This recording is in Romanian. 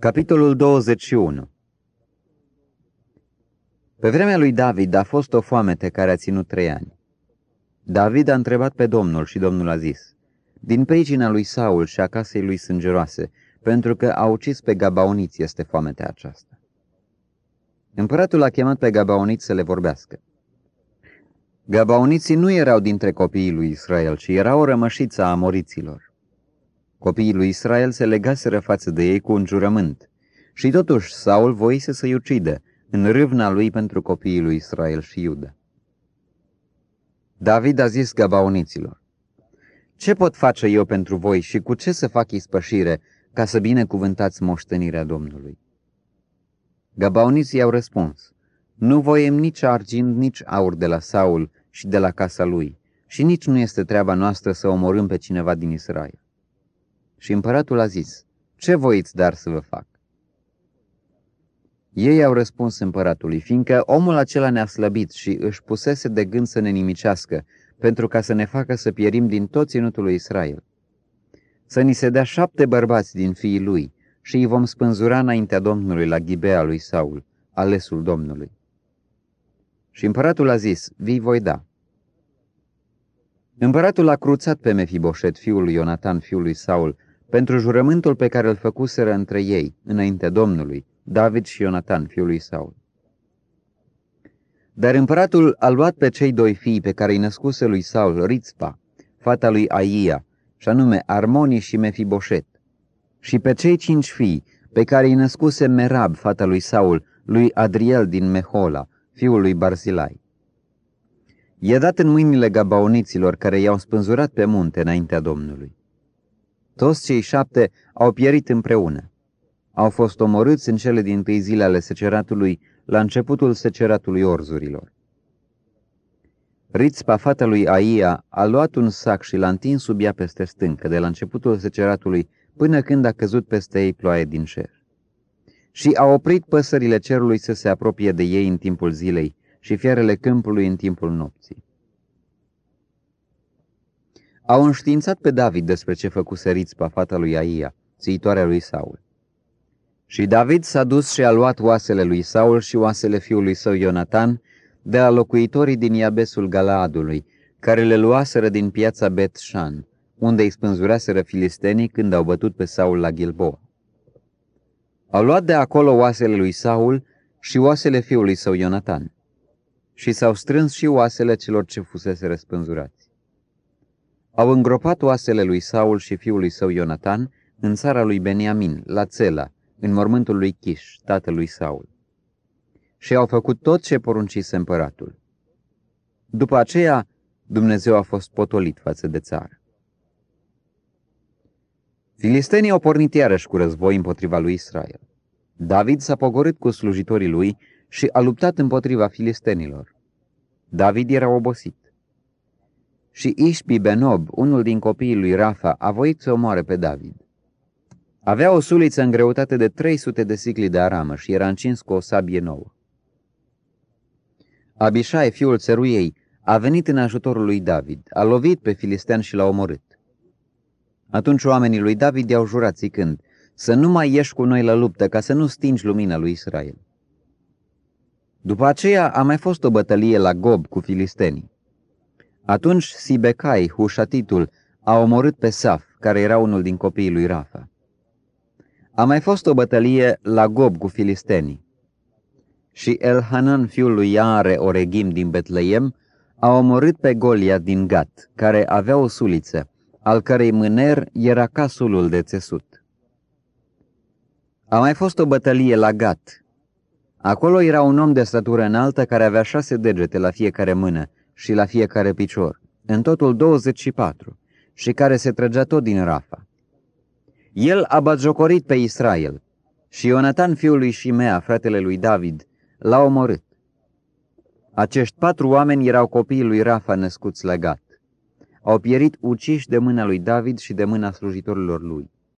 Capitolul 21. Pe vremea lui David a fost o foamete care a ținut 3 ani. David a întrebat pe Domnul și Domnul a zis: din pricina lui Saul și a casei lui sângeroase, pentru că a ucis pe Gabaoniți este foametea aceasta. Împăratul a chemat pe Gabaoniți să le vorbească. Gabaoniții nu erau dintre copiii lui Israel, ci erau o rămășiță a amoriților. Copiii lui Israel se legaseră față de ei cu un jurământ și totuși Saul voise să-i ucidă în râvna lui pentru copiii lui Israel și Iuda. David a zis Gabaoniților: ce pot face eu pentru voi și cu ce să fac ispășire ca să binecuvântați moștenirea Domnului? Gabaoniții i-au răspuns: nu voiem nici argint, nici aur de la Saul și de la casa lui, și nici nu este treaba noastră să omorâm pe cineva din Israel. Și împăratul a zis: ce voiți dar să vă fac? Ei au răspuns împăratului: fiindcă omul acela ne-a slăbit și își pusese de gând să ne nimicească, pentru ca să ne facă să pierim din tot ținutul lui Israel. Să ni se dea 7 bărbați din fiii lui și îi vom spânzura înaintea Domnului la Ghibea lui Saul, alesul Domnului. Și împăratul a zis: vi voi da. Împăratul a cruțat pe Mefiboset, fiul lui Ionatan, fiul lui Saul, pentru jurământul pe care îl făcuseră între ei, înaintea Domnului, David și Ionatan, fiul lui Saul. Dar împăratul a luat pe cei 2 fii pe care îi născuse lui Saul, Rițpa, fata lui Aia, și anume Armoni și Mefiboset, și pe cei 5 fii pe care îi născuse Merab, fata lui Saul, lui Adriel din Mehola, fiul lui Barzilai. I-a dat în mâinile gabaoniților care i-au spânzurat pe munte înaintea Domnului. Toți cei 7 au pierit împreună. Au fost omorâți în cele dintâi zile ale seceratului, la începutul seceratului orzurilor. Rițpa, fata lui Aia, a luat un sac și l-a întins sub ea peste stâncă, de la începutul seceratului până când a căzut peste ei ploaie din cer. Și a oprit păsările cerului să se apropie de ei în timpul zilei și fiarele câmpului în timpul nopții. Au înștiințat pe David despre ce făcuse Rițpa, fata lui Aia, țiitoarea lui Saul. Și David s-a dus și a luat oasele lui Saul și oasele fiului său Ionatan de la locuitorii din Iabesul Galaadului, care le luaseră din piața Bet-Shan, unde îi spânzuraseră filistenii când au bătut pe Saul la Gilboa. Au luat de acolo oasele lui Saul și oasele fiului său Ionatan și s-au strâns și oasele celor ce fusese răspânzurați. Au îngropat oasele lui Saul și fiului său Ionatan în țara lui Beniamin, la Țela, în mormântul lui Chiș, tatălui Saul. Și au făcut tot ce poruncise împăratul. După aceea, Dumnezeu a fost potolit față de țară. Filistenii au pornit iarăși cu război împotriva lui Israel. David s-a pogorât cu slujitorii lui și a luptat împotriva filistenilor. David era obosit. Și Ișbi Benob, unul din copiii lui Rafa, a voit să omoare pe David. Avea o suliță în greutate de 300 de sicli de aramă și era încins cu o sabie nouă. Abișai, fiul țăruiei, a venit în ajutorul lui David, a lovit pe filistean și l-a omorât. Atunci oamenii lui David i-au jurat zicând: să nu mai ieși cu noi la luptă, ca să nu stingi lumina lui Israel. După aceea a mai fost o bătălie la Gob cu filistenii. Atunci Sibecai, Hușatitul, a omorât pe Saf, care era unul din copiii lui Rafa. A mai fost o bătălie la Gob cu filistenii. Și Elhanan, fiul lui Iare Oregim din Betleem, a omorât pe Golia din Gat, care avea o suliță, al cărei mâner era ca sulul de țesut. A mai fost o bătălie la Gat. Acolo era un om de statură înaltă care avea 6 degete la fiecare mână și la fiecare picior, în totul 24, și care se trăgea tot din Rafa. El a batjocorit pe Israel și Ionatan, fiul lui Shimea, fratele lui David, l-a omorât. Acești 4 oameni erau copiii lui Rafa născuți la Gat. Au pierit uciși de mâna lui David și de mâna slujitorilor lui.